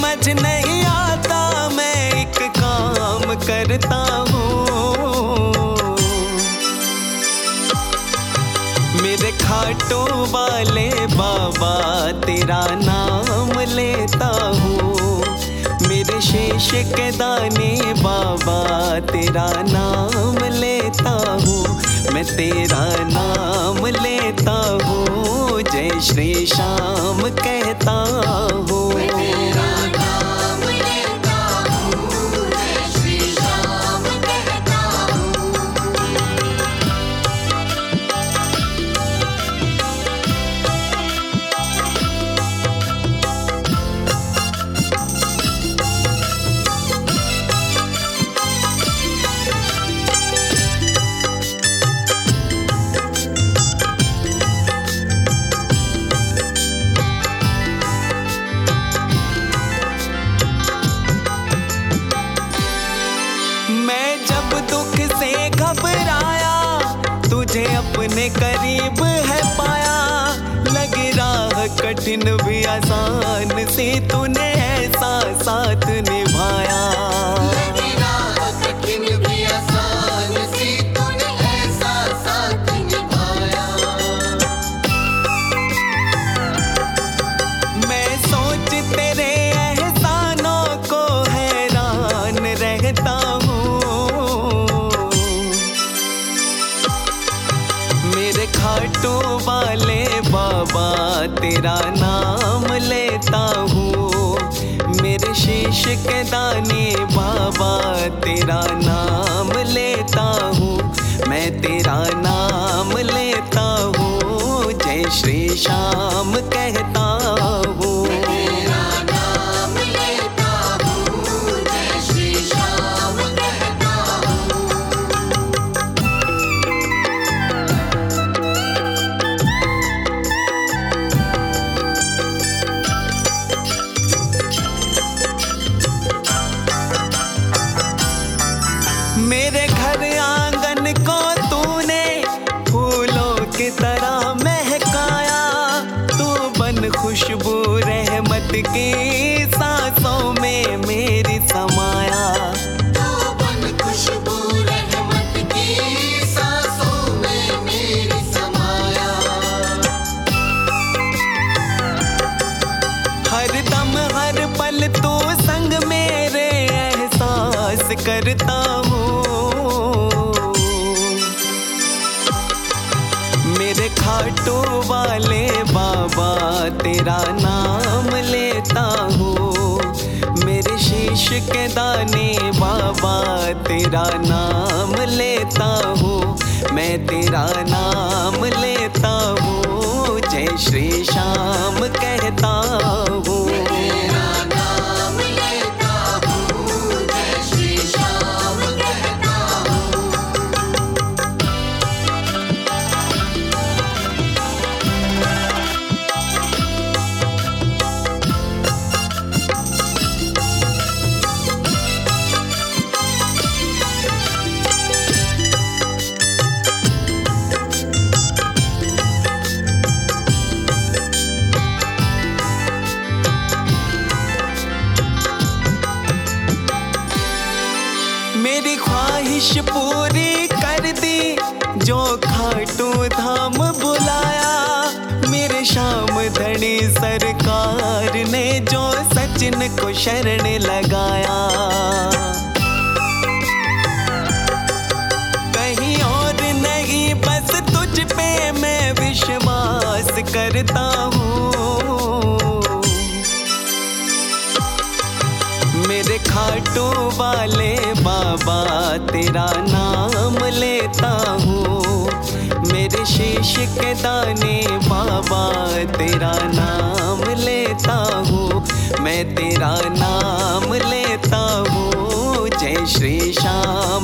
समझ नहीं आता मैं एक काम करता हूँ। मेरे खाटों वाले बाबा तेरा नाम लेता हूँ। मेरे शेष के दाने बाबा तेरा नाम लेता हूँ। मैं तेरा नाम लेता हूँ, जय श्री श्याम कहता हूँ। तुझे अपने करीब है पाया, लगे राह कठिन भी आसान से तूने ऐसा साथ निभाया। लगे राह कठिन भी आसान से तूने ऐसा साथ निभाया। मैं सोच तेरे एहसानों को हैरान रहता हूँ। मेरे खाटों वाले बाबा तेरा नाम लेता हूँ। मेरे शीश के दाने बाबा तेरा नाम लेता हूँ। मैं तेरा नाम लेता हूँ, जय श्री श्याम कहता हूँ। मेरे घर आंगन को तूने फूलों की तरह महकाया। तू बन खुशबू रहमत की सांसों में मेरी समाया। तू बन खुशबू रहमत की सांसों में मेरी समाया। हर दम हर पल तू संग मेरे एहसास करता हूँ। मेरे खाटों वाले बाबा तेरा नाम लेता हूँ। मेरे शीश के दाने बाबा तेरा नाम लेता हूँ। मैं तेरा नाम लेता हूँ, जय श्री श्याम कहता हूँ। मेरी ख्वाहिश पूरी कर दी जो खाटू धाम बुलाया। मेरे श्याम धनी सरकार ने जो सचिन को शरण लगाया। कहीं और नहीं बस तुझ पे मैं विश्वास करता हूँ। मेरे खाटों वाले बाबा तेरा नाम लेता हूँ। मेरे शीश के दाने बाबा तेरा नाम लेता हूँ। मैं तेरा नाम लेता हूँ, जय श्री श्याम